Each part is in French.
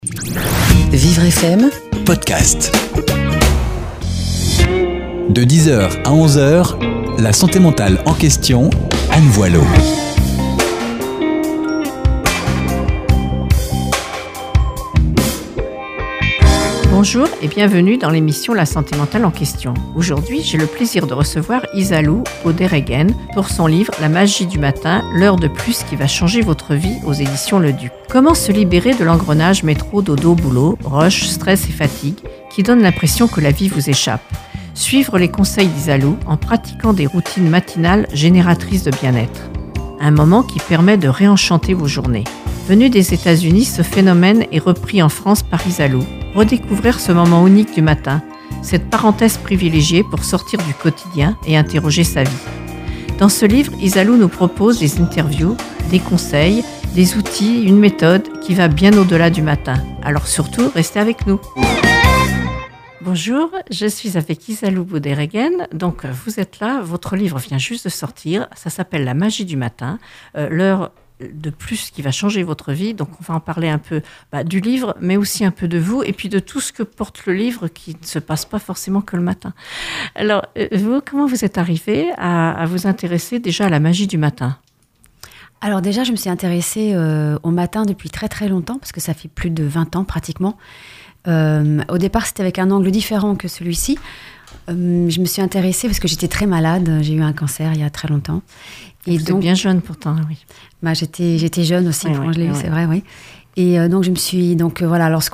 Vivre FM Podcast. De 10h à 11h, la santé mentale en question, Anne Voileau. Bonjour et bienvenue dans l'émission La santé mentale en question. Aujourd'hui, j'ai le plaisir de recevoir Isalou Audéréguen pour son livre La magie du matin, l'heure de plus qui va changer votre vie aux éditions Le Duc. Comment se libérer de l'engrenage métro, dodo, boulot, rush, stress et fatigue qui donne l'impression que la vie vous échappe. Suivre les conseils d'Isalou en pratiquant des routines matinales génératrices de bien-être. Un moment qui permet de réenchanter vos journées. Venu des États-Unis, ce phénomène est repris en France par Isalou. Redécouvrir ce moment unique du matin, cette parenthèse privilégiée pour sortir du quotidien et interroger sa vie. Dans ce livre, Isalou nous propose des interviews, des conseils, des outils, une méthode qui va bien au-delà du matin. Alors surtout, restez avec nous. Bonjour, je suis avec Isalou Audéréguen. Donc vous êtes là, votre livre vient juste de sortir. Ça s'appelle La magie du matin, l'heure de plus qui va changer votre vie. Donc on va en parler un peu du livre, mais aussi un peu de vous et puis de tout ce que porte le livre qui ne se passe pas forcément que le matin. Alors vous, comment vous êtes arrivé à vous intéresser déjà à la magie du matin ? Alors déjà, je me suis intéressée au matin depuis très très longtemps, parce que ça fait plus de 20 ans pratiquement. Au départ, c'était avec un angle différent que celui-ci. Je me suis intéressée parce que j'étais très malade. J'ai eu un cancer il y a très longtemps. Et vous êtes bien jeune pourtant, oui. J'étais jeune aussi quand je l'ai eu, c'est vrai, oui. Et donc, je me suis... Donc, voilà, lorsque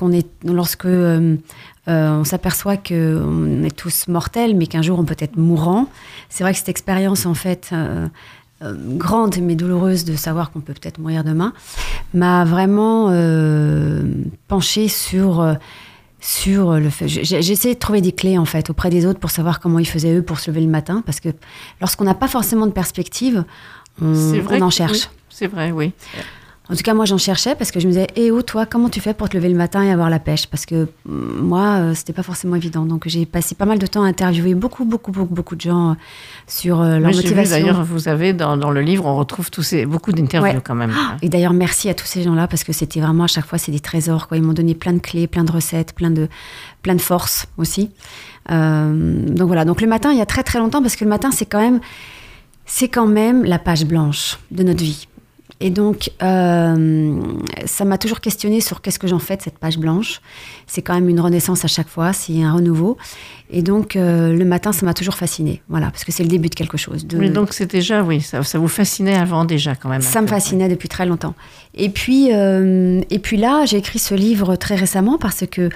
on s'aperçoit qu'on est tous mortels, mais qu'un jour, on peut être mourant, c'est vrai que cette expérience, en fait... grande mais douloureuse de savoir qu'on peut peut-être mourir demain, m'a vraiment penchée sur le fait. J'ai essayé de trouver des clés en fait auprès des autres pour savoir comment ils faisaient eux pour se lever le matin, parce que lorsqu'on n'a pas forcément de perspective, on en cherche. Oui, c'est vrai, oui. En tout cas, moi, j'en cherchais parce que je me disais, toi, comment tu fais pour te lever le matin et avoir la pêche ? Parce que moi, c'était pas forcément évident. Donc, j'ai passé pas mal de temps à interviewer beaucoup de gens sur leur motivation. J'ai vu, d'ailleurs, vous avez dans le livre, on retrouve beaucoup d'interviews quand même. Et d'ailleurs, merci à tous ces gens-là parce que c'était vraiment à chaque fois, c'est des trésors, quoi. Ils m'ont donné plein de clés, plein de recettes, plein de force aussi. Donc voilà. Donc le matin, il y a très très longtemps, parce que le matin, c'est quand même la page blanche de notre vie. Et donc, ça m'a toujours questionnée sur qu'est-ce que j'en fais de cette page blanche. C'est quand même une renaissance à chaque fois, c'est un renouveau. Et donc, le matin, ça m'a toujours fascinée. Voilà, parce que c'est le début de quelque chose. Mais donc, c'est déjà, oui, ça vous fascinait avant déjà quand même. Ça me fascinait depuis très longtemps. Et puis là, j'ai écrit ce livre très récemment parce que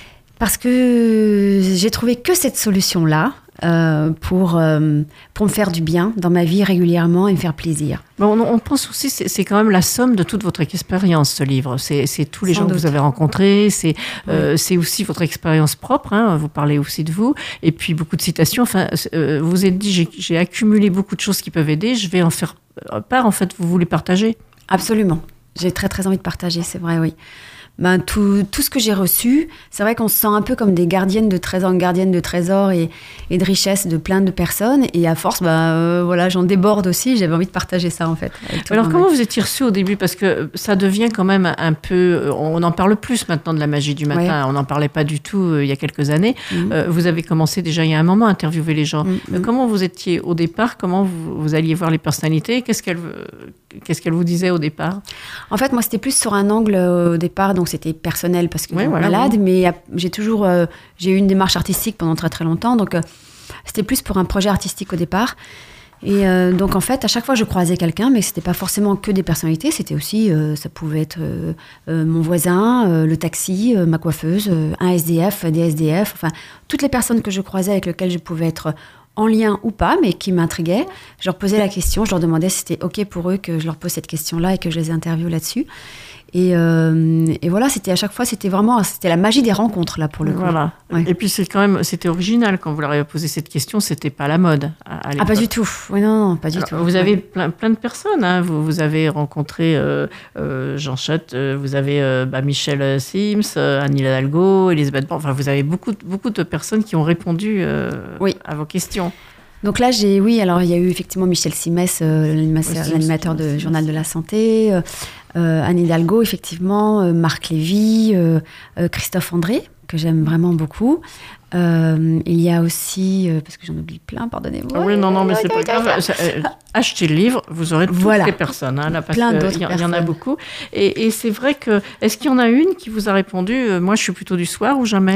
j'ai trouvé que cette solution-là, pour me faire du bien dans ma vie régulièrement et me faire plaisir. Bon, on pense aussi, c'est quand même la somme de toute votre expérience, ce livre. C'est tous les gens que vous avez rencontrés, c'est aussi votre expérience propre, hein, vous parlez aussi de vous, et puis beaucoup de citations. Enfin, vous vous êtes dit, j'ai accumulé beaucoup de choses qui peuvent aider, je vais en faire part, en fait, vous voulez partager ? Absolument. J'ai très très envie de partager, c'est vrai, oui. Tout ce que j'ai reçu, c'est vrai qu'on se sent un peu comme des gardiennes de trésors et de richesses de plein de personnes. Et à force, j'en déborde aussi. J'avais envie de partager ça, en fait. Alors, comment vous étiez reçu au début ? Parce que ça devient quand même un peu... On en parle plus maintenant de la magie du matin. Ouais. On n'en parlait pas du tout il y a quelques années. Vous avez commencé déjà il y a un moment à interviewer les gens. Comment vous étiez au départ ? Comment vous alliez voir les personnalités ? Qu'est-ce qu'elles vous disaient au départ ? En fait, moi, c'était plus sur un angle au départ. Donc, c'était personnel parce que malade, mais j'ai eu une démarche artistique pendant très très longtemps, donc c'était plus pour un projet artistique au départ. Et donc en fait, à chaque fois je croisais quelqu'un, mais c'était pas forcément que des personnalités, c'était aussi, ça pouvait être mon voisin, le taxi, ma coiffeuse, un SDF, des SDF, enfin toutes les personnes que je croisais avec lesquelles je pouvais être en lien ou pas, mais qui m'intriguaient. Je leur posais la question, je leur demandais si c'était OK pour eux que je leur pose cette question-là et que je les interviewe là-dessus. Et voilà, c'était à chaque fois, c'était la magie des rencontres, là, pour le coup. Voilà. Ouais. Et puis, c'était original quand vous leur avez posé cette question, c'était pas la mode à l'époque. Ah, pas du tout. Oui, non, pas du tout. Vous avez plein de personnes, hein. Vous avez rencontré Jean Schott, vous avez Michel Sims, Anne Hidalgo, Elisabeth Borne. Enfin, vous avez beaucoup de personnes qui ont répondu à vos questions. Donc là, alors il y a eu effectivement Michel Simès, l'animateur de Journal de la Santé, Anne Hidalgo, effectivement, Marc Lévy, Christophe André, que j'aime vraiment beaucoup. Il y a aussi, parce que j'en oublie plein, pardonnez-moi. Oui, non, mais c'est pas grave. Achetez le livre, vous aurez toutes les personnes, là, parce qu'il y en a beaucoup. Et c'est vrai que, est-ce qu'il y en a une qui vous a répondu, moi je suis plutôt du soir ou jamais ?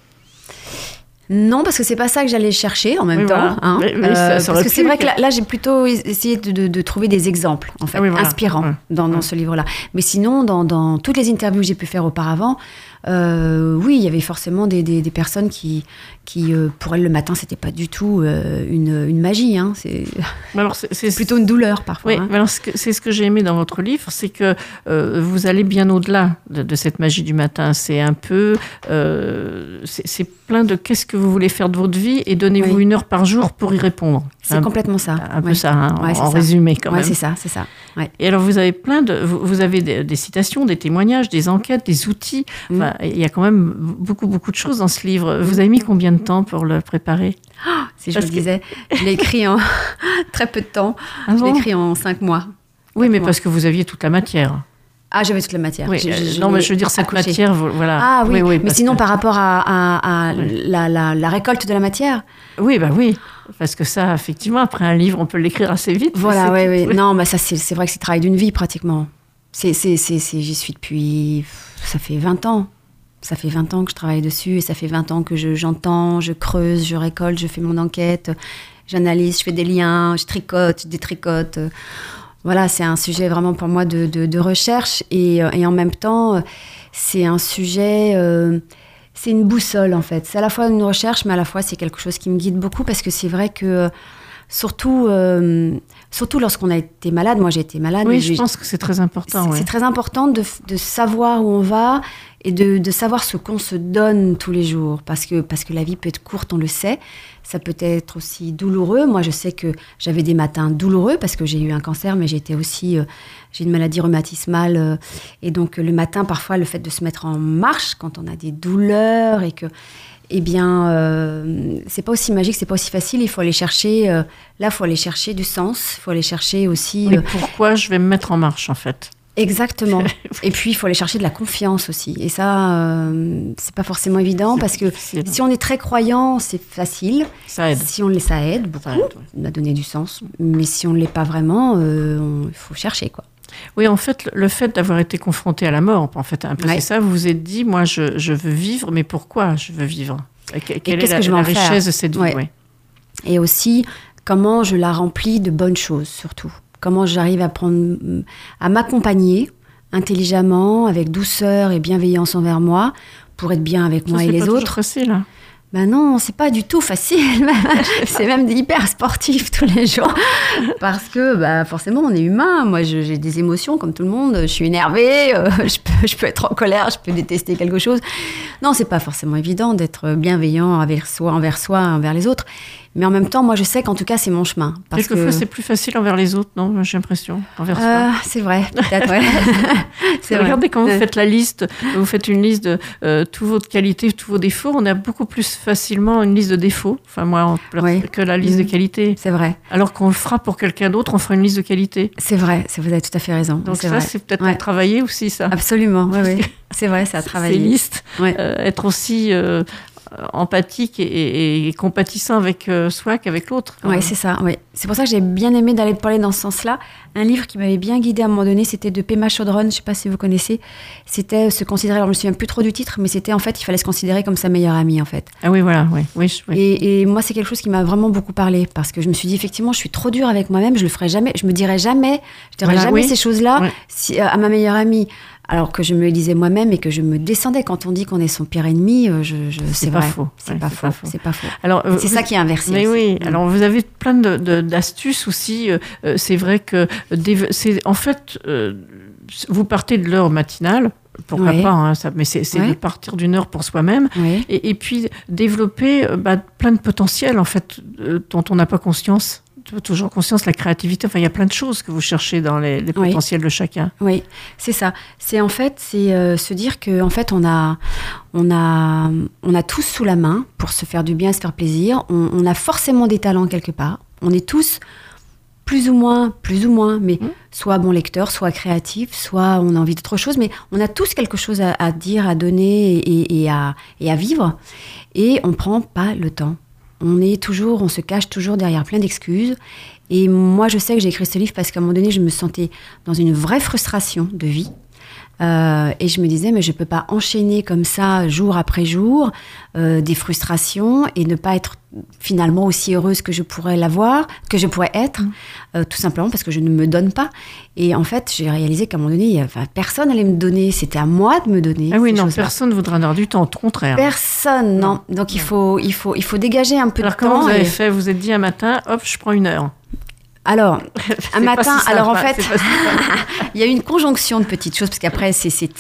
Non, parce que c'est pas ça que j'allais chercher en même temps. Hein. Parce que c'est vrai que là, j'ai plutôt essayé de trouver des exemples, en fait, inspirants dans ce livre-là. Mais sinon, dans toutes les interviews que j'ai pu faire auparavant, oui, il y avait forcément des personnes qui pour elles, le matin, c'était pas du tout une magie. Hein. C'est plutôt une douleur, parfois. Oui, mais alors c'est ce que j'ai aimé dans votre livre, c'est que vous allez bien au-delà de cette magie du matin. C'est un peu... c'est plein de qu'est-ce que vous voulez faire de votre vie et donnez-vous 1 heure par jour pour y répondre. C'est complètement ça. Un peu ça, hein, en résumé quand même. Oui, c'est ça. Ouais. Et alors, vous avez vous avez des citations, des témoignages, des enquêtes, des outils. Enfin, il y a quand même beaucoup de choses dans ce livre. Vous avez mis combien de temps pour le préparer ? Si je vous disais, je l'ai écrit en très peu de temps. Je l'ai écrit en 5 mois. Oui, mais parce que vous aviez toute la matière. Ah, j'avais toute la matière. Oui, non, mais je veux dire, cette matière, voilà. Ah oui, mais sinon, par rapport à la récolte de la matière. Oui, parce que ça, effectivement, après un livre, on peut l'écrire assez vite. Voilà, oui. Non, ça, c'est vrai que c'est le travail d'une vie, pratiquement. J'y suis depuis... Ça fait 20 ans. Ça fait 20 ans que je travaille dessus et ça fait 20 ans que j'entends, je creuse, je récolte, je fais mon enquête, j'analyse, je fais des liens, je tricote, je détricote. Voilà, c'est un sujet vraiment pour moi de recherche et en même temps, c'est un sujet, c'est une boussole en fait. C'est à la fois une recherche, mais à la fois c'est quelque chose qui me guide beaucoup parce que c'est vrai que surtout lorsqu'on a été malade, moi j'ai été malade. Oui, je pense que c'est très important. C'est très important de savoir où on va et de savoir ce qu'on se donne tous les jours parce que la vie peut être courte, on le sait. Ça peut être aussi douloureux. Moi, je sais que j'avais des matins douloureux parce que j'ai eu un cancer, mais j'ai une maladie rhumatismale. Et donc, le matin, parfois, le fait de se mettre en marche quand on a des douleurs et que, c'est pas aussi magique, c'est pas aussi facile. Il faut aller chercher, il faut aller chercher du sens. Il faut aller chercher aussi... Mais pourquoi je vais me mettre en marche, en fait ? Exactement. Et puis, il faut aller chercher de la confiance aussi. Et ça, c'est pas forcément évident parce que si on est très croyant, c'est facile. Ça aide. Ça aide beaucoup. On a donné du sens. Mais si on ne l'est pas vraiment, il faut chercher, quoi. Oui, en fait, le fait d'avoir été confronté à la mort, en fait, un peu c'est ça, vous vous êtes dit, moi, je veux vivre, mais pourquoi je veux vivre ? Quelle est la richesse de cette vie ? Et aussi, comment je la remplis de bonnes choses, surtout. Comment j'arrive à m'accompagner intelligemment, avec douceur et bienveillance envers moi, pour être bien avec moi et les autres. C'est facile. Ben non, c'est pas du tout facile. C'est même hyper sportif tous les jours. Parce que forcément, on est humain. Moi, j'ai des émotions comme tout le monde. Je suis énervée, je peux être en colère, je peux détester quelque chose. Non, c'est pas forcément évident d'être bienveillant envers soi, envers les autres. Mais en même temps, moi, je sais qu'en tout cas, c'est mon chemin. Quelquefois, c'est plus facile envers les autres, non ? J'ai l'impression. Envers soi. C'est vrai, peut-être, ouais. Regardez, quand vous faites la liste, vous faites une liste de toutes vos qualités, tous vos défauts, on a beaucoup plus facilement une liste de défauts, que la liste de qualités. C'est vrai. Alors qu'on le fera pour quelqu'un d'autre, on fera une liste de qualités. C'est vrai, vous avez tout à fait raison. Donc c'est peut-être à travailler aussi, ça. Absolument, oui. C'est vrai, c'est à travailler. Ces listes, être aussi... empathique et compatissant avec soi qu'avec l'autre. Oui, c'est ça. Ouais. C'est pour ça que j'ai bien aimé d'aller parler dans ce sens-là. Un livre qui m'avait bien guidée à un moment donné, c'était de Pema Chodron, je ne sais pas si vous connaissez. C'était se considérer, alors je ne me souviens plus trop du titre, mais c'était en fait, il fallait se considérer comme sa meilleure amie en fait. Ah oui, voilà. Oui. Et moi, c'est quelque chose qui m'a vraiment beaucoup parlé parce que je me suis dit, effectivement, je suis trop dure avec moi-même, je le ferai jamais, je dirai jamais ces choses-là à ma meilleure amie. Alors que je me le disais moi-même et que je me descendais. Quand on dit qu'on est son pire ennemi, c'est vrai. C'est pas faux. Alors, c'est ça qui est inversé. Mais aussi. Oui, alors vous avez plein d'astuces aussi. C'est vrai que, en fait, vous partez de l'heure matinale. Pourquoi pas, mais c'est de partir d'une heure pour soi-même et puis développer plein de potentiel, en fait, dont on n'a pas conscience. toujours conscience, la créativité, enfin, il y a plein de choses que vous cherchez dans les potentiels de chacun. Oui, c'est ça. C'est se dire que en fait, on a tous sous la main pour se faire du bien, se faire plaisir. On a forcément des talents quelque part. On est tous plus ou moins, mais soit bon lecteur, soit créatif, soit on a envie d'autre chose, mais on a tous quelque chose à dire, à donner et à vivre, et on prend pas le temps. On se cache toujours derrière plein d'excuses. Et moi, je sais que j'ai écrit ce livre parce qu'à un moment donné, je me sentais dans une vraie frustration de vie. Et je me disais, mais je peux pas enchaîner comme ça, jour après jour, des frustrations et ne pas être finalement aussi heureuse que je pourrais être, tout simplement parce que je ne me donne pas. Et en fait, j'ai réalisé qu'à un moment donné, personne n'allait me donner, c'était à moi de me donner. Ah oui, non, personne ne voudra avoir du temps, au contraire. Personne, non. Donc il faut dégager un peu de temps. Alors comment vous avez fait? Vous vous êtes dit un matin, hop, je prends 1 heure. Alors, un matin, en fait, il y a eu une conjonction de petites choses, parce qu'après, c'est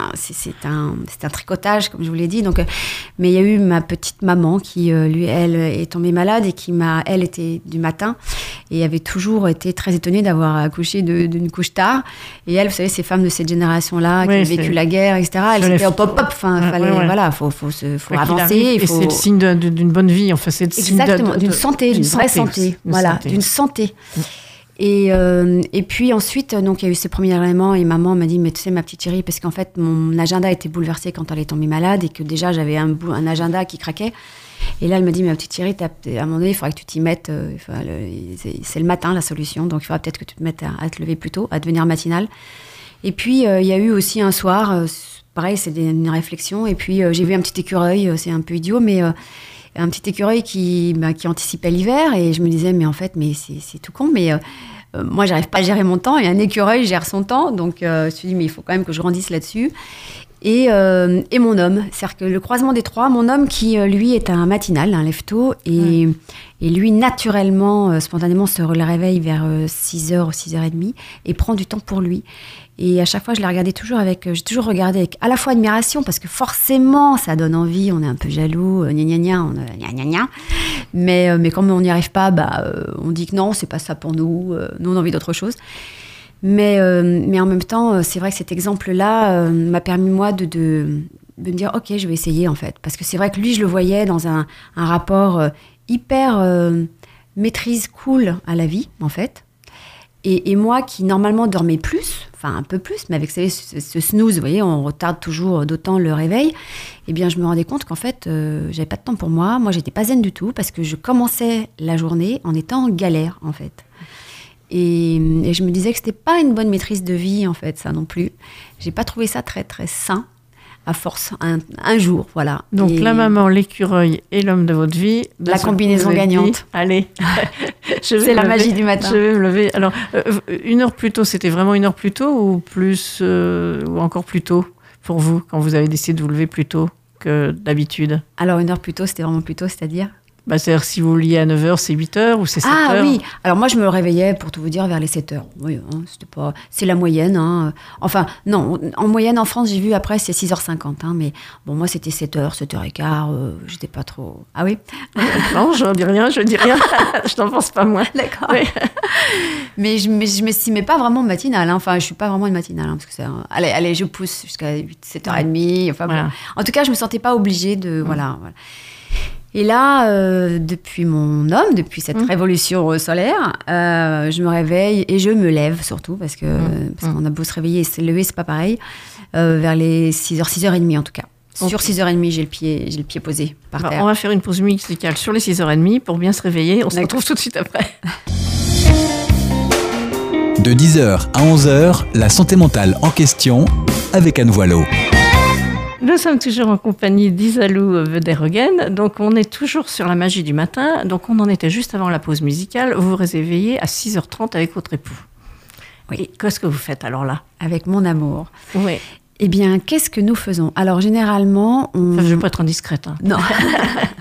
un tricotage, comme je vous l'ai dit. Donc, mais il y a eu ma petite maman qui, elle, est tombée malade et elle était du matin et avait toujours été très étonnée d'avoir accouché d'une couche tard. Et elle, vous savez, ces femmes de cette génération-là qui ont vécu la guerre, etc., elles étaient hop, enfin, voilà, faut avancer. C'est le signe d'une bonne vie, enfin, c'est le signe d'une santé, d'une vraie santé. Voilà, d'une santé. Et puis ensuite, donc il y a eu ces premiers éléments et maman m'a dit, mais tu sais ma petite chérie, parce qu'en fait mon agenda était bouleversé quand elle est tombée malade et que déjà j'avais un agenda qui craquait. Et là elle me dit, mais ma petite chérie, à un moment donné il faudra que tu t'y mettes, c'est le matin la solution, donc il faudra peut-être que tu te mettes à te lever plus tôt, à devenir matinale. Et puis il y a eu aussi un soir, pareil c'est une réflexion, et puis j'ai vu un petit écureuil, c'est un peu idiot, mais un petit écureuil qui anticipait l'hiver, et je me disais, mais en fait, c'est tout con, mais moi, j'arrive pas à gérer mon temps, et un écureuil gère son temps, donc je me suis dit, mais il faut quand même que je grandisse là-dessus. Et mon homme, c'est-à-dire que le croisement des trois, mon homme qui, lui, est un matinal, un lève-tôt, et lui, naturellement, spontanément, se réveille vers 6h ou 6h30, et prend du temps pour lui. Et à chaque fois, j'ai toujours regardé avec à la fois admiration, parce que forcément, ça donne envie, on est un peu jaloux, mais comme on n'y arrive pas, on dit que non, c'est pas ça pour nous, nous on a envie d'autre chose. Mais en même temps, c'est vrai que cet exemple-là m'a permis, moi, de me dire, ok, je vais essayer, en fait. Parce que c'est vrai que lui, je le voyais dans un rapport hyper maîtrise cool à la vie, en fait. Et moi, qui normalement dormais plus, enfin un peu plus, mais avec ce snooze, vous voyez, on retarde toujours d'autant le réveil, eh bien, je me rendais compte qu'en fait, j'avais pas de temps pour moi. Moi, j'étais pas zen du tout, parce que je commençais la journée en étant en galère, en fait. Et je me disais que c'était pas une bonne maîtrise de vie, en fait, ça non plus. J'ai pas trouvé ça très, très sain, à force, un jour, voilà. Donc, la maman, l'écureuil et l'homme de votre vie. La combinaison gagnante. Allez, c'est la magie du matin. Je vais me lever. Alors, 1 heure plus tôt, c'était vraiment 1 heure plus tôt ou plus, ou encore plus tôt pour vous, quand vous avez décidé de vous lever plus tôt que d'habitude? Alors, 1 heure plus tôt, c'était vraiment plus tôt, c'est-à-dire? C'est-à-dire, si vous liez à 9h, c'est 8h ou c'est 7h? Ah oui, alors moi je me réveillais, pour tout vous dire, vers les 7h. Oui, c'est la moyenne. Enfin, non, en moyenne en France, j'ai vu après, c'est 6h50. Mais bon, moi c'était 7h, 7h15, j'étais pas trop... Ah oui? Non, je dis rien. Je n'en pense pas moins. D'accord. Oui. Mais je m'estimais pas vraiment matinale. Enfin, je suis pas vraiment une matinale. Parce que allez, je pousse jusqu'à 7h30. Enfin, voilà. Bon. En tout cas, je me sentais pas obligée de... Voilà. Et là, depuis cette révolution solaire, je me réveille et je me lève surtout, parce qu'on a beau se réveiller et se lever, c'est pas pareil, vers les 6h, 6h30 en tout cas. Okay. Sur 6h30, j'ai le pied posé par terre. On va faire une pause musicale sur les 6h30 pour bien se réveiller. On se retrouve tout de suite après. De 10h à 11h, la santé mentale en question avec Anne Voileau. Nous sommes toujours en compagnie d'Isalou Wedereggen. Donc, on est toujours sur la magie du matin. Donc, on en était juste avant la pause musicale. Vous vous réveillez à 6h30 avec votre époux. Oui. Et qu'est-ce que vous faites alors là? Avec mon amour. Oui. Eh bien, qu'est-ce que nous faisons? Alors, généralement, je ne vais pas être indiscrète. Non.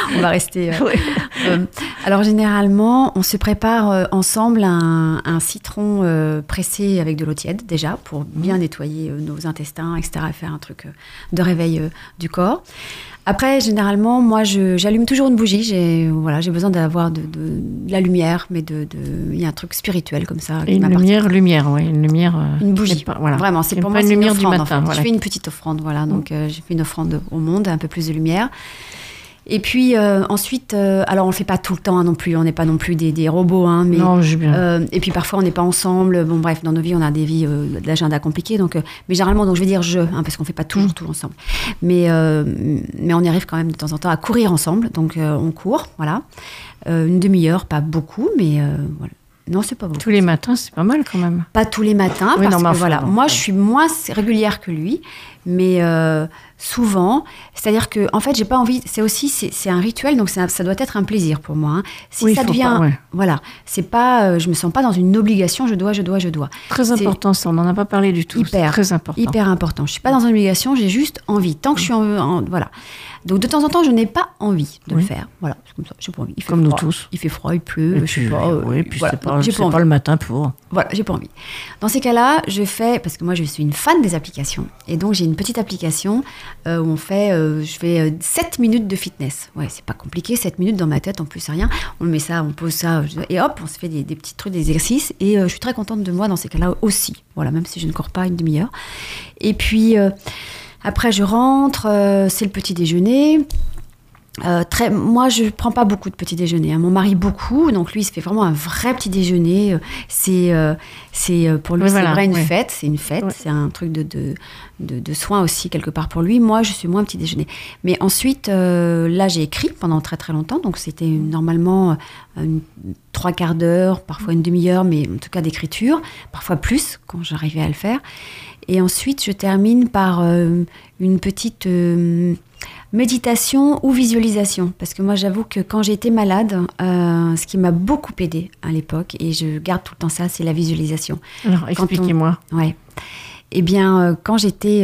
On va rester... alors, généralement, on se prépare ensemble un citron pressé avec de l'eau tiède, déjà, pour bien nettoyer nos intestins, etc., et faire un truc de réveil du corps. Après, généralement, moi, j'allume toujours une bougie. J'ai besoin d'avoir de la lumière, mais il y a un truc spirituel comme ça. Et une lumière, oui. Une bougie. Vraiment, c'est pour moi, c'est une offrande, du matin. En fait. Voilà. Je fais une petite offrande, voilà. Donc, j'ai fait une offrande au monde, un peu plus de lumière. Et puis ensuite, alors on le fait pas tout le temps non plus, on n'est pas non plus des robots, mais non, j'ai bien. Et puis parfois on n'est pas ensemble. Bon bref, dans nos vies on a des vies d'agenda compliquées, donc mais généralement donc je vais dire parce qu'on fait pas toujours tout ensemble, mais on y arrive quand même de temps en temps à courir ensemble, donc on court, voilà, une demi-heure, pas beaucoup, mais voilà. Non, c'est pas beaucoup. Tous les matins, c'est pas mal quand même. Pas tous les matins, oui, parce non, que voilà, moi je suis moins régulière que lui, mais souvent, c'est-à-dire que en fait, j'ai pas envie. C'est un rituel, donc ça doit être un plaisir pour moi. Si oui, ça devient, voilà, c'est pas, je me sens pas dans une obligation. Je dois. Très important, ça. On n'en a pas parlé du tout. Très important. Hyper important. Je suis pas dans une obligation. J'ai juste envie. Tant que je suis voilà. Donc de temps en temps, je n'ai pas envie de le faire. Voilà, c'est comme ça. J'ai pas envie. Il fait comme froid, nous tous. Il fait froid, il pleut. Je sais pas. Oui, puis voilà. c'est pas le matin pour. Voilà, j'ai pas envie. Dans ces cas-là, je fais, parce que moi je suis une fan des applications, et donc j'ai une petite application où on fait, je fais 7 minutes de fitness. Ouais, c'est pas compliqué, 7 minutes dans ma tête, en plus c'est rien. On met ça, on pose ça, et hop, on se fait des petits trucs, des exercices, et je suis très contente de moi dans ces cas-là aussi. Voilà, même si je ne cours pas une demi-heure. Et puis, après je rentre, c'est le petit déjeuner. Moi, je prends pas beaucoup de petit déjeuner. Mon mari beaucoup, donc lui, il se fait vraiment un vrai petit déjeuner. C'est pour lui, c'est vrai une fête. C'est une fête. Ouais. C'est un truc de soin aussi quelque part pour lui. Moi, je suis moins petit déjeuner. Mais ensuite, là, j'ai écrit pendant très très longtemps, donc c'était normalement 3/4 d'heure, parfois une demi-heure, mais en tout cas d'écriture, parfois plus quand j'arrivais à le faire. Et ensuite, je termine par une petite méditation ou visualisation, parce que moi j'avoue que quand j'ai été malade, ce qui m'a beaucoup aidé à l'époque, et je garde tout le temps ça, c'est la visualisation. Alors expliquez-moi. Ouais. Eh bien, quand j'étais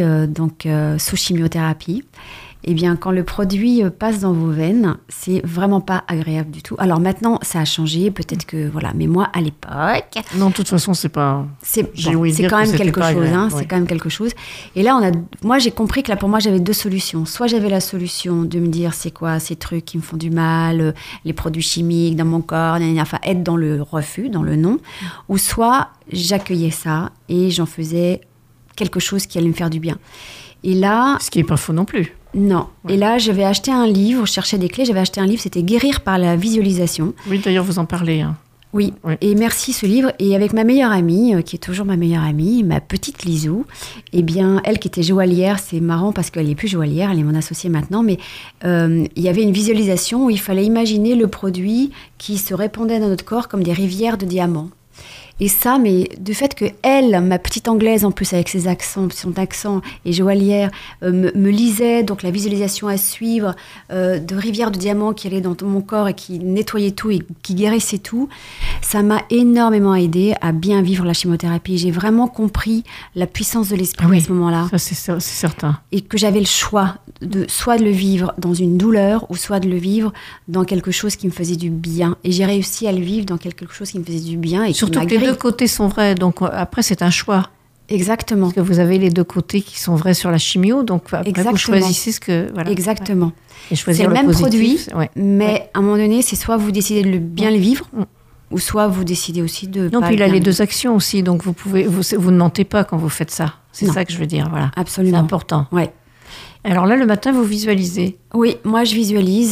sous chimiothérapie, eh bien, quand le produit passe dans vos veines, c'est vraiment pas agréable du tout. Alors maintenant, ça a changé, peut-être que voilà, mais moi à l'époque. Non, de toute façon, c'est pas. C'est quand même quelque chose, hein. C'est quand même quelque chose. Et là, moi, j'ai compris que là, pour moi, j'avais 2 solutions. Soit j'avais la solution de me dire, c'est quoi ces trucs qui me font du mal, les produits chimiques dans mon corps, enfin, être dans le refus, dans le non. Ou soit j'accueillais ça et j'en faisais quelque chose qui allait me faire du bien. Et là. Ce qui est pas faux non plus. Non. Ouais. Et là, j'avais acheté un livre, je cherchais des clés, j'avais acheté un livre, c'était Guérir par la visualisation. Oui, d'ailleurs, vous en parlez. Hein. Oui, et merci ce livre. Et avec ma meilleure amie, qui est toujours ma meilleure amie, ma petite Lisou, eh bien, elle qui était joaillière, c'est marrant parce qu'elle n'est plus joaillière, elle est mon associée maintenant, mais il y avait une visualisation où il fallait imaginer le produit qui se répandait dans notre corps comme des rivières de diamants. Et ça, mais du fait que elle, ma petite anglaise en plus avec son accent et joaillière, me lisait, donc la visualisation à suivre de rivières de diamants qui allaient dans mon corps et qui nettoyaient tout et qui guérissaient tout, ça m'a énormément aidée à bien vivre la chimiothérapie. J'ai vraiment compris la puissance de l'esprit à ce moment-là. Ça, c'est certain. Et que j'avais le choix soit de le vivre dans une douleur ou soit de le vivre dans quelque chose qui me faisait du bien. Et j'ai réussi à le vivre dans quelque chose qui me faisait du bien. Et surtout que les 2 côtés sont vrais, donc après c'est un choix. Exactement. Parce que vous avez les 2 côtés qui sont vrais sur la chimio, donc après vous choisissez ce que... Voilà. Exactement. Et choisir c'est le même positif, produit, mais à un moment donné, c'est soit vous décidez de bien le vivre, ou soit vous décidez aussi de... Non, puis il a les 2 actions aussi, donc vous ne mentez pas quand vous faites ça. C'est ça que je veux dire, voilà. Absolument. C'est important. Ouais. Alors là, le matin, vous visualisez? Oui, moi je visualise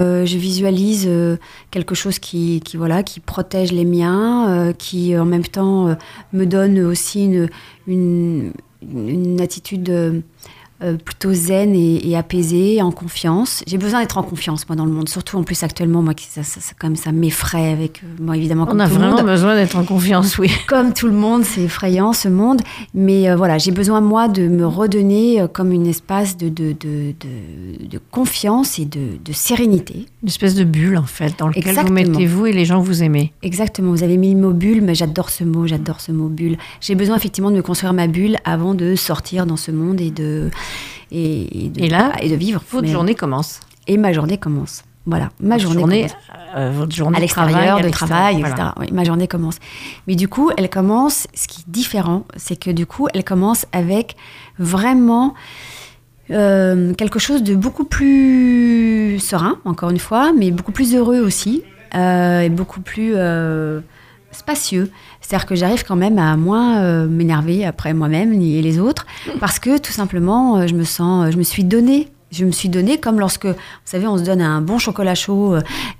quelque chose qui protège les miens, qui en même temps me donne aussi une attitude plutôt zen et apaisée, en confiance. J'ai besoin d'être en confiance, moi, dans le monde. Surtout, en plus, actuellement, moi, ça m'effraie avec, moi, évidemment, comme tout le monde. On a vraiment besoin d'être en confiance, oui. Comme tout le monde, c'est effrayant, ce monde. Mais voilà, j'ai besoin, moi, de me redonner comme une espace de confiance et de sérénité. Une espèce de bulle, en fait, dans laquelle Exactement. vous mettez-vous et les gens vous aimez. Exactement. Vous avez mis le mot bulle, mais j'adore ce mot bulle. J'ai besoin, effectivement, de me construire ma bulle avant de sortir dans ce monde et de vivre. Votre journée commence. Et ma journée commence. Voilà, ma journée votre journée à l'extérieur, de travail, etc. Voilà. Oui, ma journée commence. Mais du coup, elle commence, ce qui est différent, c'est que du coup, elle commence avec vraiment quelque chose de beaucoup plus serein, encore une fois, mais beaucoup plus heureux aussi, et beaucoup plus spacieux. C'est-à-dire que j'arrive quand même à moins m'énerver après moi-même et les autres, parce que tout simplement, je me suis donnée. Je me suis donnée comme lorsque, vous savez, on se donne un bon chocolat chaud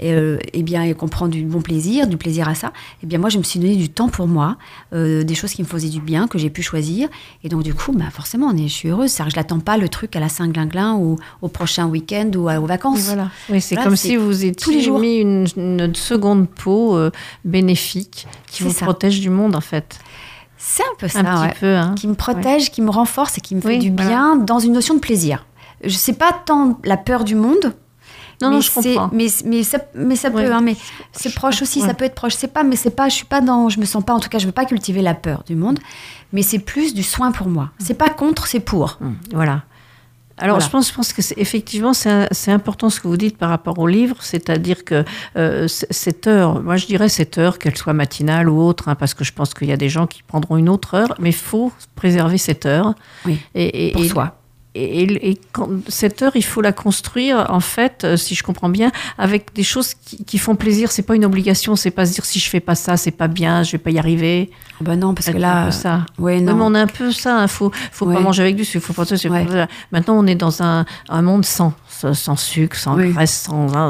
et qu'on prend du plaisir à ça. Et bien moi, je me suis donné du temps pour moi, des choses qui me faisaient du bien, que j'ai pu choisir. Et donc du coup, forcément, je suis heureuse. C'est-à-dire que je l'attends pas le truc à la Saint-Glinglin ou au prochain week-end ou aux vacances. Et voilà. Oui, c'est comme si vous étiez mis une seconde peau bénéfique qui vous protège du monde en fait. C'est un peu ça, un petit peu, hein. Qui me protège, qui me renforce et qui me fait du bien dans une notion de plaisir. Je sais pas tant la peur du monde. Non, je comprends. Mais ça peut, hein, mais c'est proche aussi, ça peut être proche. C'est pas, mais c'est pas, je me sens pas, en tout cas, je veux pas cultiver la peur du monde, mais c'est plus du soin pour moi. C'est pas contre, c'est pour. Voilà. Alors, je pense que effectivement, c'est important ce que vous dites par rapport au livre, c'est-à-dire que cette heure, moi je dirais cette heure, qu'elle soit matinale ou autre, hein, parce que je pense qu'il y a des gens qui prendront une autre heure, mais il faut préserver cette heure. Oui, pour soi. Et cette heure, il faut la construire, en fait, si je comprends bien, avec des choses qui font plaisir. C'est pas une obligation, c'est pas se dire si je fais pas ça, c'est pas bien, je vais pas y arriver. Non, parce que là, ça. Ouais, non. Mais on a un peu ça. Hein, faut pas manger avec du sucre, faut pas ça. Maintenant, on est dans un monde sans sucre, sans graisse,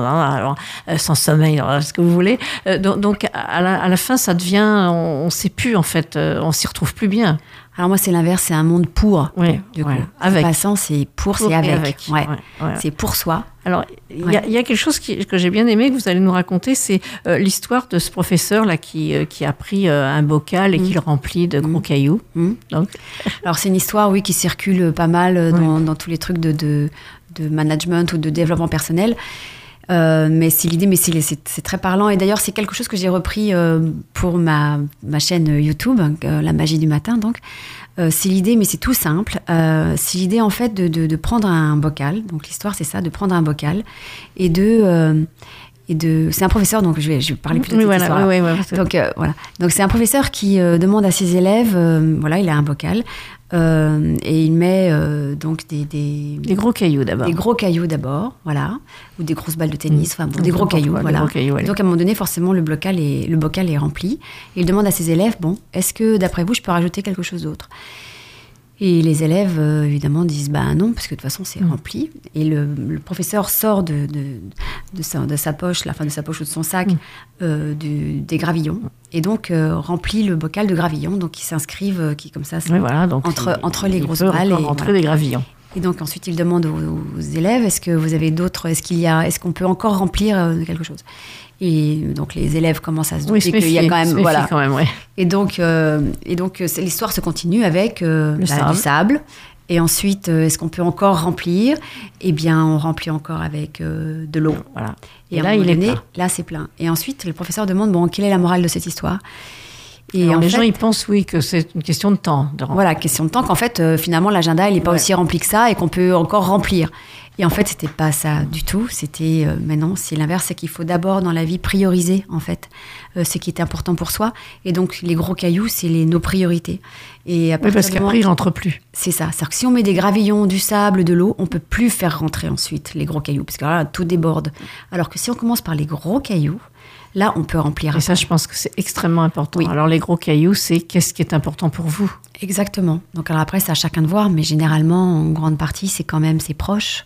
sans sommeil, ce que vous voulez. Donc, à la fin, ça devient, on sait plus en fait, on s'y retrouve plus bien. Alors moi, c'est l'inverse, c'est un monde pour. Du coup, avec. Passant, c'est pour, c'est avec. Ouais. C'est pour soi. Alors, il y a quelque chose que j'ai bien aimé, que vous allez nous raconter, c'est l'histoire de ce professeur-là qui a pris un bocal et qui le remplit de gros cailloux. Donc. Alors, c'est une histoire, qui circule pas mal dans tous les trucs de management ou de développement personnel. Mais c'est l'idée, mais c'est très parlant. Et d'ailleurs, c'est quelque chose que j'ai repris pour ma chaîne YouTube, La Magie du Matin. Donc, c'est l'idée, mais c'est tout simple. C'est l'idée, en fait, de prendre un bocal. Donc, l'histoire, c'est ça, de prendre un bocal et c'est un professeur, donc je vais parler plutôt de cette histoire. Donc, voilà. Donc, c'est un professeur qui demande à ses élèves, il a un bocal, et il met donc des gros cailloux d'abord. Des gros cailloux d'abord, voilà, ou des grosses balles de tennis, des gros cailloux, voilà. Gros cailloux, donc, à un moment donné, forcément, le bocal est rempli. Et il demande à ses élèves, est-ce que, d'après vous, je peux rajouter quelque chose d'autre ? Et les élèves, évidemment, disent non, parce que de toute façon, c'est rempli. Et le professeur sort de sa poche, de sa poche ou de son sac, des gravillons. Et donc, remplit le bocal de gravillons. Donc, ils s'inscrivent, comme ça, donc entre les grosses balles. Des gravillons. Et donc, ensuite, il demande aux élèves, est-ce que vous avez d'autres, est-ce qu'on peut encore remplir quelque chose ? Et donc, les élèves commencent à se douter qu'il y a quand même... quand même, Et donc l'histoire se continue avec du sable. Et ensuite, est-ce qu'on peut encore remplir ? Eh bien, on remplit encore avec de l'eau. Voilà. Et là, il est plein. Là, c'est plein. Et ensuite, le professeur demande, quelle est la morale de cette histoire ? Et alors, les gens, ils pensent, que c'est une question de temps. Voilà, question de temps, qu'en fait, finalement, l'agenda, il n'est pas aussi rempli que ça et qu'on peut encore remplir. Et en fait, c'était pas ça du tout. C'était, maintenant, c'est l'inverse, c'est qu'il faut d'abord, dans la vie, prioriser, en fait, ce qui est important pour soi. Et donc, les gros cailloux, c'est nos priorités. Et parce qu'après, ils rentrent plus. C'est ça. C'est-à-dire que si on met des gravillons, du sable, de l'eau, on peut plus faire rentrer ensuite les gros cailloux. Parce que là, tout déborde. Alors que si on commence par les gros cailloux, là, on peut remplir. Et ça, je pense que c'est extrêmement important. Oui. Alors, les gros cailloux, c'est qu'est-ce qui est important pour vous ? Exactement. Donc, alors après, c'est à chacun de voir, mais généralement, en grande partie, c'est quand même ses proches,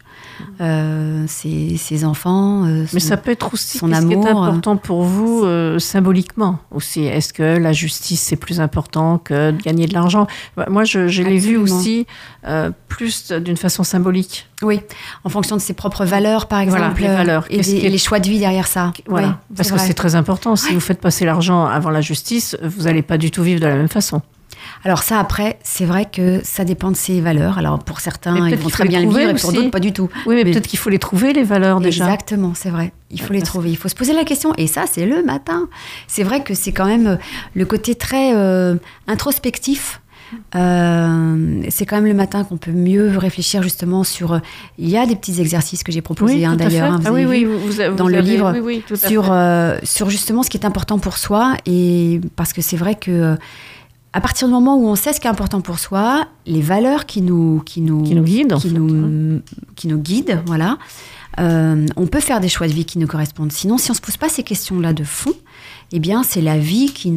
ses enfants, mais ça peut être aussi son ce amour. Qui est important pour vous symboliquement aussi. Est-ce que la justice, c'est plus important que de gagner de l'argent ? Moi, je l'ai vu aussi plus d'une façon symbolique. Oui, en fonction de ses propres valeurs, par exemple. Voilà, les valeurs. Et les choix de vie derrière ça. Voilà, oui, parce que c'est très important. Si vous faites passer l'argent avant la justice, vous n'allez pas du tout vivre de la même façon. Alors ça, après, c'est vrai que ça dépend de ses valeurs. Alors pour certains, ils vont très bien le vivre, et pour d'autres, pas du tout. Oui, mais peut-être qu'il faut les trouver, les valeurs, déjà. Exactement, c'est vrai. Il faut les trouver. Il faut se poser la question. Et ça, c'est le matin. C'est vrai que c'est quand même le côté très introspectif C'est quand même le matin qu'on peut mieux réfléchir justement sur... Il y a des petits exercices que j'ai proposés d'ailleurs, dans le livre, sur justement ce qui est important pour soi. Et parce que c'est vrai que à partir du moment où on sait ce qui est important pour soi, les valeurs qui nous guident, voilà, on peut faire des choix de vie qui nous correspondent. Sinon, si on ne se pose pas ces questions-là de fond, eh bien, c'est la vie qui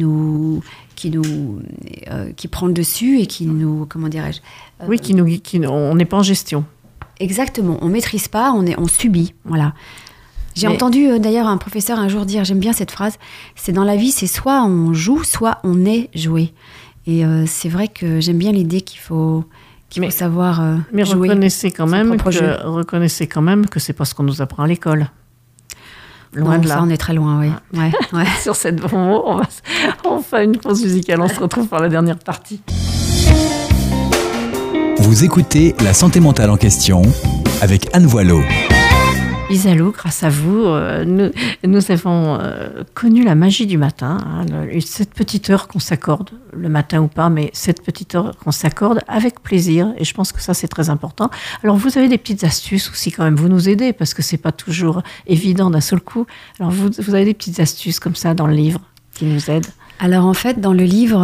prend le dessus et qui nous, comment dirais-je, on n'est pas en gestion. Exactement, on maîtrise pas, on subit, voilà. J'ai entendu d'ailleurs un professeur un jour dire, j'aime bien cette phrase, c'est dans la vie, c'est soit on joue, soit on est joué. Et c'est vrai que j'aime bien l'idée qu'il faut savoir mais jouer. Reconnaissez quand même que c'est pas ce qu'on nous apprend à l'école. Loin de là. Ça, on est très loin, oui. Ouais. Sur cette bon mot, on fait une pause musicale. On se retrouve pour la dernière partie. Vous écoutez La santé mentale en question avec Anne Voileau. Isalou, grâce à vous, nous avons connu la magie du matin, cette petite heure qu'on s'accorde, le matin ou pas, mais cette petite heure qu'on s'accorde avec plaisir, et je pense que ça c'est très important. Alors vous avez des petites astuces aussi quand même, vous nous aidez, parce que c'est pas toujours évident d'un seul coup. Alors vous avez des petites astuces comme ça dans le livre qui nous aident? Alors en fait, dans le livre,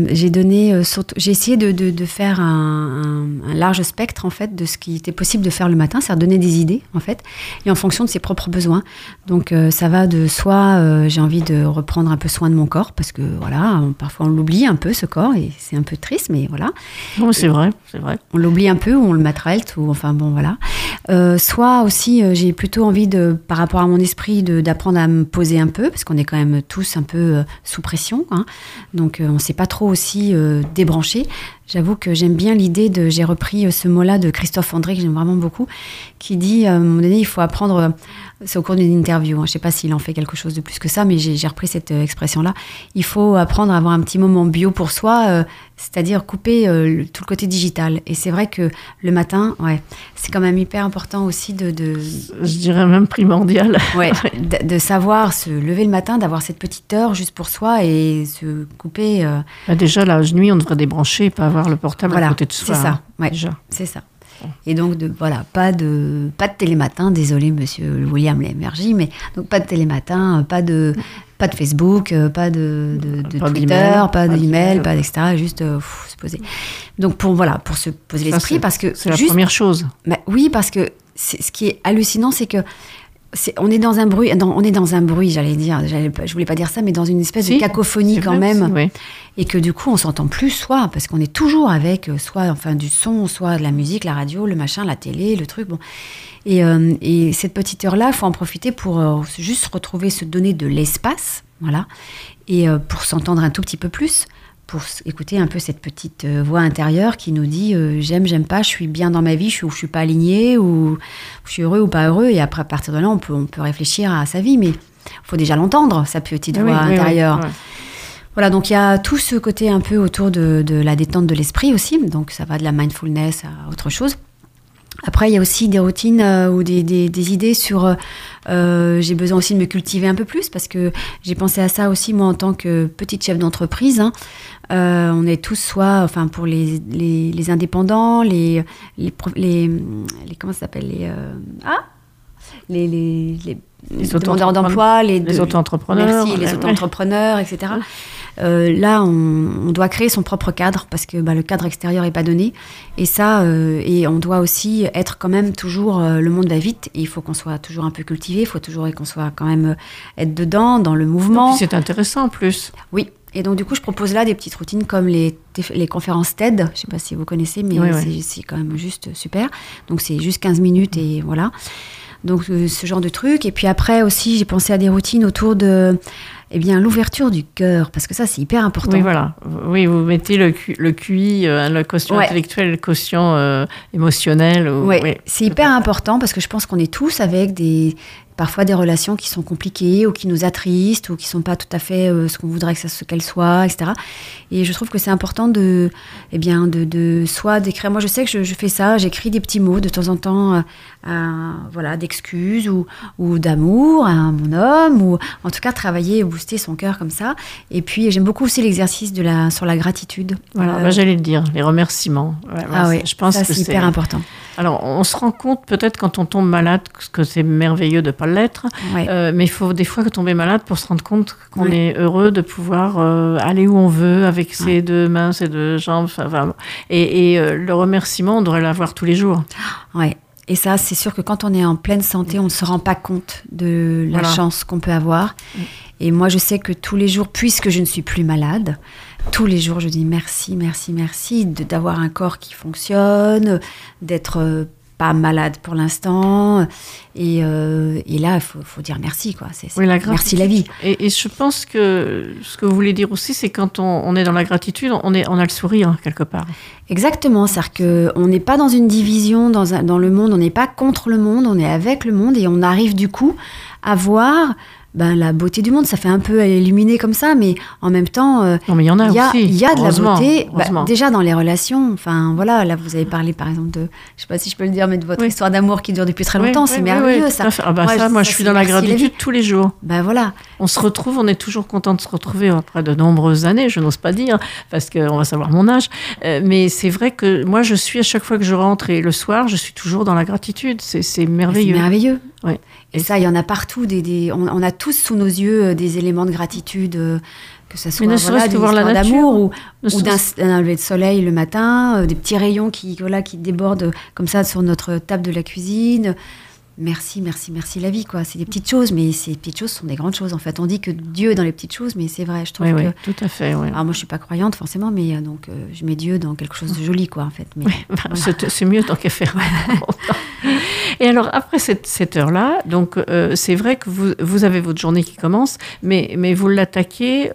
j'ai essayé de faire un large spectre en fait de ce qui était possible de faire le matin, c'est-à-dire donner des idées en fait, et en fonction de ses propres besoins. Donc ça va de soit j'ai envie de reprendre un peu soin de mon corps parce que voilà, parfois on l'oublie un peu ce corps et c'est un peu triste, mais voilà. Non, c'est vrai. On l'oublie un peu ou on le maltraite ou enfin bon voilà. Soit aussi j'ai plutôt envie par rapport à mon esprit d'apprendre à me poser un peu parce qu'on est quand même tous un peu sous pression. Donc on ne s'est pas trop aussi débranché. J'avoue que j'aime bien l'idée j'ai repris ce mot-là de Christophe André que j'aime vraiment beaucoup, qui dit à un moment donné il faut apprendre, c'est au cours d'une interview, je ne sais pas s'il en fait quelque chose de plus que ça, mais j'ai repris cette expression-là, il faut apprendre à avoir un petit moment bio pour soi, c'est-à-dire couper tout le côté digital. Et c'est vrai que le matin, c'est quand même hyper important aussi je dirais même primordial. De savoir se lever le matin, d'avoir cette petite heure juste pour soi et se couper. Déjà, la nuit, on devrait débrancher et pas avoir le portable à côté de soi. C'est ça, c'est ça. Et donc, pas de télématin, désolé monsieur William Lémergie, mais donc pas de télématin, pas de Facebook, pas de Twitter, pas d'email, pas d'extra, juste se poser. Donc pour se poser l'esprit, parce que c'est la première chose. Oui, parce que ce qui est hallucinant, c'est que on est dans un bruit, j'allais dire, je voulais pas dire ça, mais dans une espèce de cacophonie quand même, et que du coup on s'entend plus soi, parce qu'on est toujours avec soit du son, soit de la musique, la radio, le machin, la télé, le truc, bon. Et cette petite heure-là, il faut en profiter pour juste retrouver, se donner de l'espace, voilà, et pour s'entendre un tout petit peu plus, pour écouter un peu cette petite voix intérieure qui nous dit j'aime pas, je suis bien dans ma vie, je suis pas alignée, ou je suis heureux ou pas heureux, et après à partir de là on peut réfléchir à sa vie, mais il faut déjà l'entendre, sa petite voix intérieure. Oui. Voilà, donc il y a tout ce côté un peu autour de la détente de l'esprit aussi, donc ça va de la mindfulness à autre chose. Après, il y a aussi des routines ou des idées sur... j'ai besoin aussi de me cultiver un peu plus, parce que j'ai pensé à ça aussi, moi, en tant que petite chef d'entreprise. On est tous pour les indépendants, les comment ça s'appelle, les demandeurs d'emploi, les auto-entrepreneurs. Merci, les auto-entrepreneurs, etc. Là, on doit créer son propre cadre parce que le cadre extérieur n'est pas donné. Et ça, et on doit aussi être quand même toujours... le monde va vite et il faut qu'on soit toujours un peu cultivé. Il faut toujours qu'on soit quand même être dedans, dans le mouvement. Et puis c'est intéressant en plus. Oui. Et donc, du coup, je propose là des petites routines comme les conférences TED. Je ne sais pas si vous connaissez, mais c'est quand même juste super. Donc, c'est juste 15 minutes et voilà. Donc, ce genre de trucs. Et puis après aussi, j'ai pensé à des routines autour de l'ouverture du cœur, parce que ça, c'est hyper important. Oui, voilà. Oui, vous mettez le QI, le quotient intellectuel, le quotient émotionnel. C'est hyper important, parce que je pense qu'on est tous avec des parfois des relations qui sont compliquées ou qui nous attristent ou qui sont pas tout à fait ce qu'on voudrait qu'elles soient, etc. Et je trouve que c'est important de soit d'écrire. Moi, je sais que je fais ça, j'écris des petits mots de temps en temps, d'excuses ou d'amour à mon homme, ou en tout cas travailler et booster son cœur comme ça. Et puis, j'aime beaucoup aussi l'exercice sur la gratitude. Voilà, j'allais le dire, les remerciements. Je pense que c'est hyper important. Alors, on se rend compte peut-être quand on tombe malade que c'est merveilleux de ne pas l'être, mais il faut des fois tomber malade pour se rendre compte qu'on est heureux de pouvoir aller où on veut avec ses deux mains, ses deux jambes. Et le remerciement, on devrait l'avoir tous les jours. Ouais. Et ça, c'est sûr que quand on est en pleine santé, on ne se rend pas compte de la chance qu'on peut avoir. Et moi, je sais que tous les jours, puisque je ne suis plus malade, tous les jours, je dis merci, merci, merci d'avoir un corps qui fonctionne, d'être pas malade pour l'instant. Et là, il faut dire merci, quoi. Merci la vie. Et je pense que ce que vous voulez dire aussi, c'est quand on est dans la gratitude, on a le sourire, quelque part. Exactement. C'est-à-dire qu'on n'est pas dans une division dans le monde, on n'est pas contre le monde, on est avec le monde et on arrive du coup à voir la beauté du monde. Ça fait un peu illuminer comme ça, mais en même temps, non, mais il y en a aussi. Il y a de la beauté. Déjà dans les relations. Enfin, voilà, là, vous avez parlé, par exemple, je sais pas si je peux le dire, mais de votre histoire d'amour qui dure depuis très longtemps. C'est merveilleux, ça. Moi, je suis dans la gratitude tous les jours. Voilà. On se retrouve, on est toujours content de se retrouver après de nombreuses années, je n'ose pas dire, parce qu'on va savoir mon âge. Mais c'est vrai que moi, je suis, à chaque fois que je rentre et le soir, je suis toujours dans la gratitude. C'est merveilleux. C'est merveilleux. Ouais. Et ça, il y en a partout. On a tous sous nos yeux des éléments de gratitude, que ce soit des histoires d'amour ou d'un lever de soleil le matin, des petits rayons qui débordent comme ça sur notre table de la cuisine. Merci, merci, merci la vie, quoi. C'est des petites choses, mais ces petites choses sont des grandes choses, en fait. On dit que Dieu est dans les petites choses, mais c'est vrai, je trouve que... Oui, tout à fait, oui. Alors moi, je suis pas croyante, forcément, mais donc je mets Dieu dans quelque chose de joli, quoi, en fait. Mais, c'est mieux tant qu'à faire. Et alors, après cette heure-là, donc c'est vrai que vous avez votre journée qui commence, mais vous l'attaquez,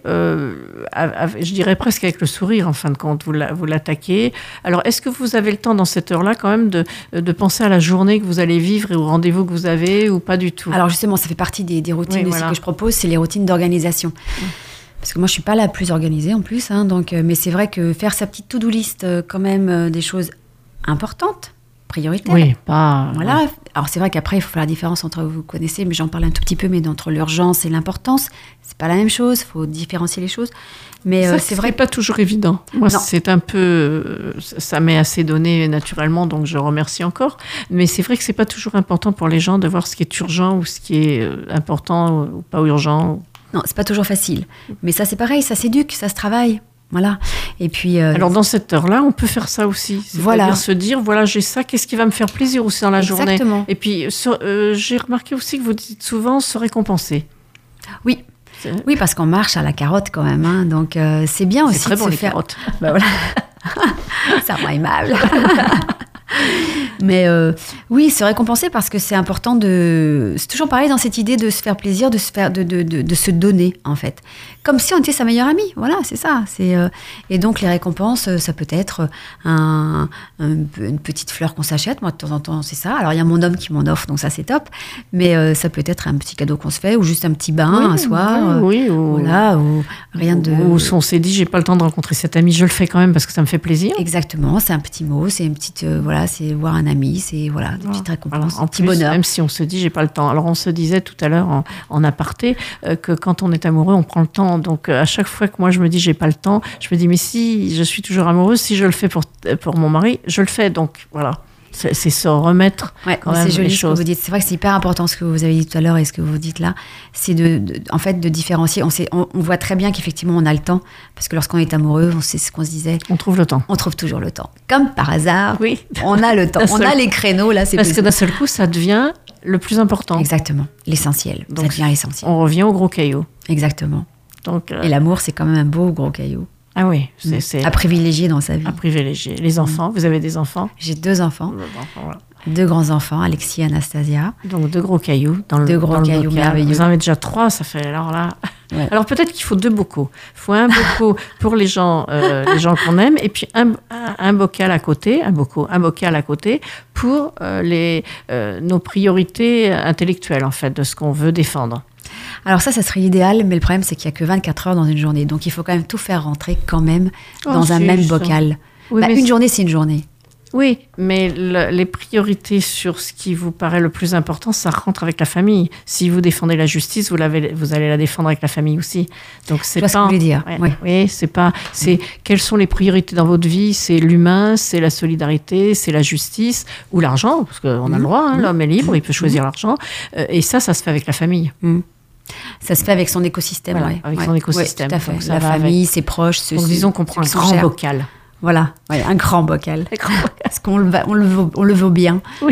je dirais presque avec le sourire, en fin de compte, vous l'attaquez. Alors, est-ce que vous avez le temps dans cette heure-là, quand même, de penser à la journée que vous allez vivre et au rendez-vous que vous avez, ou pas du tout? Alors, justement, ça fait partie des routines aussi que je propose, c'est les routines d'organisation. Parce que moi, je suis pas la plus organisée, en plus, donc, mais c'est vrai que faire sa petite to-do list, quand même, des choses importantes, prioritaire. Oui, pas... Voilà. Ouais. Alors, c'est vrai qu'après, il faut faire la différence entre, vous connaissez, mais j'en parle un tout petit peu, mais entre l'urgence et l'importance, c'est pas la même chose, il faut différencier les choses. Mais c'est vrai... pas toujours évident. Moi, c'est un peu... ça m'est assez donné naturellement, donc je remercie encore. Mais c'est vrai que c'est pas toujours important pour les gens de voir ce qui est urgent ou ce qui est important ou pas urgent. Non, c'est pas toujours facile. Mais ça, c'est pareil, ça s'éduque, ça se travaille. Voilà. Et puis, alors, dans cette heure-là, on peut faire ça aussi. C'est-à-dire se dire, voilà, j'ai ça, qu'est-ce qui va me faire plaisir aussi dans la journée? Et puis, j'ai remarqué aussi que vous dites souvent se récompenser. Oui. Oui, parce qu'on marche à la carotte quand même. Donc, c'est bien aussi très de bon, se les faire... carottes. Voilà. Ça rend aimable. Mais oui, se récompenser parce que c'est important de... C'est toujours pareil dans cette idée de se faire plaisir, de se donner, en fait. Comme si on était sa meilleure amie. Voilà, c'est ça. Et donc, les récompenses, ça peut être une petite fleur qu'on s'achète. Moi, de temps en temps, c'est ça. Alors, il y a mon homme qui m'en offre, donc ça, c'est top. Mais ça peut être un petit cadeau qu'on se fait ou juste un petit bain un soir. Oui, voilà, ou rien de... Ou on s'est dit, j'ai pas le temps de rencontrer cet ami, je le fais quand même parce que ça me fait plaisir. Exactement, c'est un petit mot, c'est une petite... c'est voir un ami, c'est des petites récompenses, un petit bonheur. Même si on se dit, j'ai pas le temps. Alors, on se disait tout à l'heure en aparté que quand on est amoureux, on prend le temps. Donc, à chaque fois que moi, je me dis, j'ai pas le temps, je me dis, mais si je suis toujours amoureuse, si je le fais pour mon mari, je le fais. Donc, voilà. C'est se remettre quand même c'est joli les choses. Ce que vous dites. C'est vrai que c'est hyper important ce que vous avez dit tout à l'heure et ce que vous dites là. C'est en fait, de différencier. On voit très bien qu'effectivement, on a le temps. Parce que lorsqu'on est amoureux, on sait ce qu'on se disait. On trouve le temps. On trouve toujours le temps. Comme par hasard, oui. On a le temps. On a les créneaux, là, c'est parce que d'un seul coup, ça devient le plus important. Exactement. L'essentiel. Donc, ça devient l'essentiel. On revient au gros caillou. Exactement. Donc, et l'amour, c'est quand même un beau gros caillou. Ah oui, c'est à privilégier dans sa vie. À privilégier. Les enfants, vous avez des enfants? J'ai 2 enfants. Voilà. 2 grands-enfants, Alexis et Anastasia. Donc 2 gros cailloux dans le cailloux bocal. merveilleux. Vous en avez déjà 3, ça fait alors là... Ouais. Alors peut-être qu'il faut 2 bocaux. Il faut un bocaux pour les gens qu'on aime, et puis un bocal à côté, un bocal à côté pour nos priorités intellectuelles, en fait, de ce qu'on veut défendre. Alors ça serait idéal, mais le problème, c'est qu'il n'y a que 24 heures dans une journée. Donc il faut quand même tout faire rentrer quand même dans un même bocal. Oui, une journée, c'est une journée. Oui, mais les priorités sur ce qui vous paraît le plus important, ça rentre avec la famille. Si vous défendez la justice, vous allez la défendre avec la famille aussi. Donc c'est pas ce que vous voulez dire. Oui, c'est quelles sont les priorités dans votre vie? C'est l'humain, c'est la solidarité, c'est la justice ou l'argent, parce qu'on a le droit. L'homme est libre, il peut choisir l'argent. Et ça se fait avec la famille. Ça se fait avec son écosystème. Voilà, avec son écosystème. Tout à fait. La famille, ses proches, donc disons qu'on prend un grand bocal. Voilà, un grand bocal. Parce qu'on le vaut bien. Oui.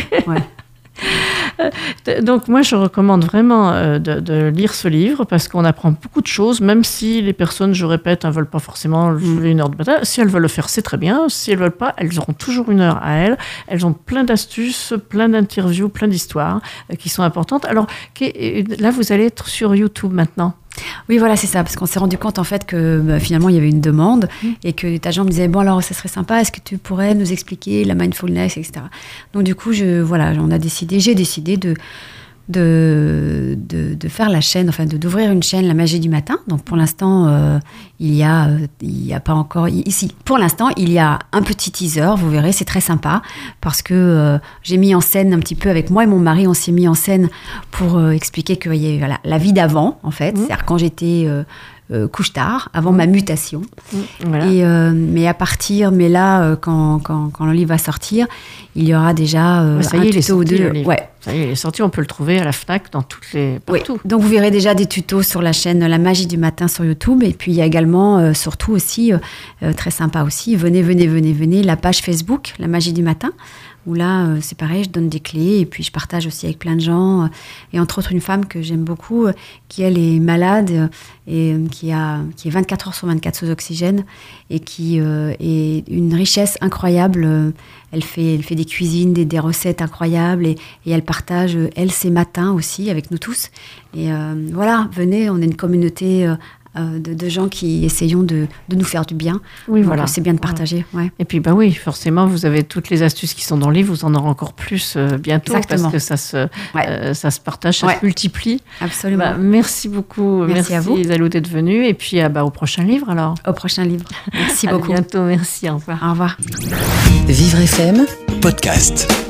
Donc moi, je recommande vraiment de lire ce livre parce qu'on apprend beaucoup de choses, même si les personnes, je répète, ne veulent pas forcément lever 1 heure de matin. Si elles veulent le faire, c'est très bien. Si elles ne veulent pas, elles auront toujours 1 heure à elles. Elles ont plein d'astuces, plein d'interviews, plein d'histoires qui sont importantes. Alors là, vous allez être sur YouTube maintenant. Oui, voilà, c'est ça, parce qu'on s'est rendu compte en fait que finalement il y avait une demande et que les agents me disaient bon alors ça serait sympa, est-ce que tu pourrais nous expliquer la mindfulness, etc. Donc du coup j'ai décidé de faire la chaîne, enfin d'ouvrir une chaîne, La Magie du Matin. Donc pour l'instant il y a pas encore ici. Pour l'instant il y a un petit teaser, vous verrez, c'est très sympa parce que j'ai mis en scène un petit peu avec moi et mon mari, on s'est mis en scène pour expliquer qu'il y avait la vie d'avant en fait, c'est-à-dire quand j'étais couche-tard, avant ma mutation. Voilà. Mais là, quand le livre va sortir, il y aura déjà un tuto ou 2. Ça y est, il est sorti, on peut le trouver à la FNAC, partout. Oui. Donc vous verrez déjà des tutos sur la chaîne La Magie du Matin sur YouTube. Et puis il y a également, surtout aussi, très sympa aussi, venez, la page Facebook, La Magie du Matin, où là, c'est pareil, je donne des clés et puis je partage aussi avec plein de gens. Et entre autres, une femme que j'aime beaucoup, qui elle est malade et qui est 24 heures sur 24 sous oxygène et qui est une richesse incroyable. Elle fait des cuisines, des recettes incroyables et elle partage, ses matins aussi avec nous tous. Et voilà, venez, on est une communauté de gens qui essayons de nous faire du bien. Oui, donc, voilà. C'est bien de partager. Ouais. Et puis, oui, forcément, vous avez toutes les astuces qui sont dans le livre, vous en aurez encore plus bientôt. Exactement. Parce que ça se partage, ça se multiplie. Absolument. Merci beaucoup. Merci à vous. Isalou d'être venue. Et puis, au prochain livre, alors. Au prochain livre. Merci beaucoup. À bientôt. Merci. Au revoir. Au revoir. Vivre FM, podcast.